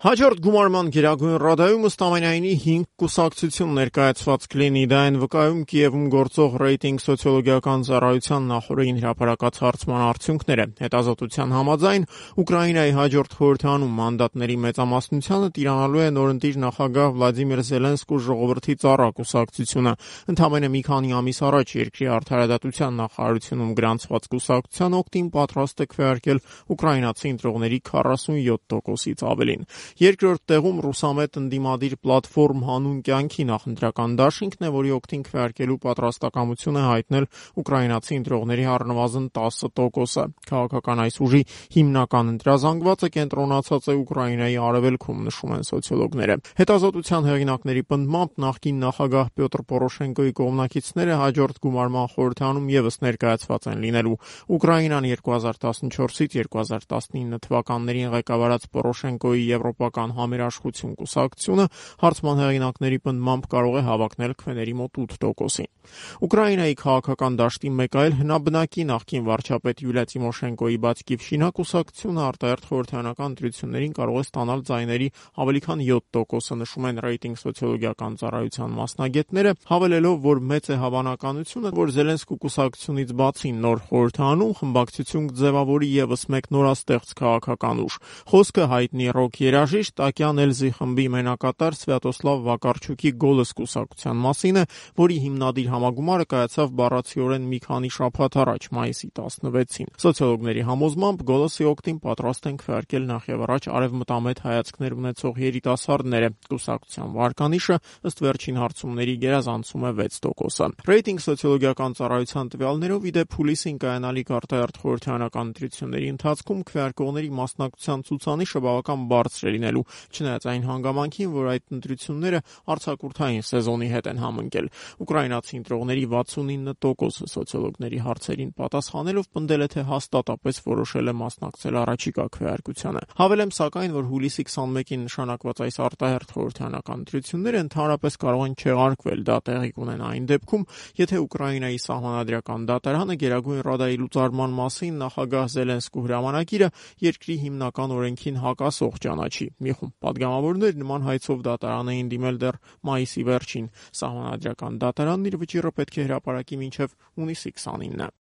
Հաջորդ գումարման գերագույն ռադայում ըստամենայնի 5 կուսակցություն ներկայացված կլինի, դա են վկայում Կիևում գործող ռեյտինգ սոցիոլոգիական ծառայության նախօրեին հրապարակած հարցման արդյունքները։ Հետազոտության համաձայն Ուկրաինայի հաջորդ խորհրդարանում մանդատների մեծամասնությանը տիրանալու է նորընտիր նախագահ Վլադիմիր Զելենսկու ժողովրդի ծառա կուսակցությունը։ Ընդամենը մի քանի ամիս առաջ երկրի արդարադատության նախարարությունում գրանցված կուսակցության օգտին պատրաստ է քվեարկել ուկրաինացի ընտրողների 47%-ից ավելին։ Երկրորդ տեղում ռուսամետ ընդդիմադիր պլատֆորմ հանուն կյանքի նախընտրական դաշինքն է, որի օգտին քվեարկելու պատրաստակամություն է հայտնել ուկրաինացի ընտրողների առնվազն 10%-ը։ Քաղաքական այս ուժի հիմնական ընտրազանգվածը կենտրոնացած է Ուկրաինայի արևելքում, նշում են սոցիոլոգները։ Հետազոտության հեղինակների պնդմամբ նախկին նախագահ Պյոտր Պորոշենկոյի կողմնակիցները հաջորդ գումարման խորհրդարանում եւս ներկայացված են լինելու։ Ուկրաինան 2014-ից 2019 թվականներին ղեկավարած Պորոշենկոյի Եվրոպական համերաշխություն կուսակցությունը հարցման հեղինակների պնդմամբ կարող է հավակնել քվեների մոտ 8%-ին։ Ուկրաինայի քաղաքական դաշտի մեկ այլ հնաբնակի նախկին վարչապետ Յուլիա Տիմոշենկոյի Բացկիվշինա կուսակցությունը արտահերթ խորհրդարանական ընտրություններին կարող է ստանալ ձայների ավելի քան 7%-ը, նշում են ռեյտինգ սոցիոլոգիական ծառայության մասնագետները, հավելելով, որ մեծ է հավանականությունը, որ Զելենսկու կուսակցությունից բացի նոր խորհրդարանում խմբակցություն կձևավորի եւս մեկ նորաստեղծ քաղաքական ուժ։ Խոսքը հայտնի ռոք երաժիշտ Տակյան Էլզի խմբի մենակատար Սվյատոսլավ Վակարչուկի «Գոլս» կուսակցության մասին է, որի հիմնադիր համագումարը կայացավ բառացիորեն մի քանի շաբաթ առաջ, մայիսի 16-ին։ Սոցիոլոգների համոզմամբ «Գոլսի» օգտին պատրաստ են քվեարկել նախևառաջ արևմտամետ հայացքներ ունեցող երիտասարդները։ Կուսակցության վարկանիշը ըստ վերջին հարցումների գերազանցում է 6%-ը։ Ռեյտինգ սոցիոլոգիական ծառայության տվյալներով իդեպ հուլիսին կայանալիք արտահերթ խորհրդարանական ընտրությունների ընթացքում քվեարկողների մասնակցության ցուցանիշը բավական բարձր է լինելու, չնայած այն հանգամանքին, որ այդ ընտրությունները արձակուրդային սեզոնի հետ են համընկել։ Ուկրաինացի ընտրողների 69%-ը սոցիոլոգների հարցերին պատասխանելով պնդել է, թե հաստատապես որոշել է մասնակցել առաջիկա քվեարկությանը։ Հավելեմ սակայն, որ հուլիսի 21-ին նշանակված այս արտահերթ խորհրդարանական ընտրությունները ընդհանրապես կարող են չեղարկվել։ Դա տեղի կունենա այն դեպքում, եթե Ուկրաինայի սահմանադրական դատարանը Գերագույն ռադայի լուծարման մասին նախագահ Զելենսկու հրամանագիրը երկրի հիմնական օրենքին հակասող ճանաչի։ Մի խումբ պատգամավորներ նման հայցով դատարան էին դիմել դեռ մայիսի վերջին։ Սահմանադրական դատարանն իր վճիռը պետք է հրապարակի մինչև հունիսի 29-ը։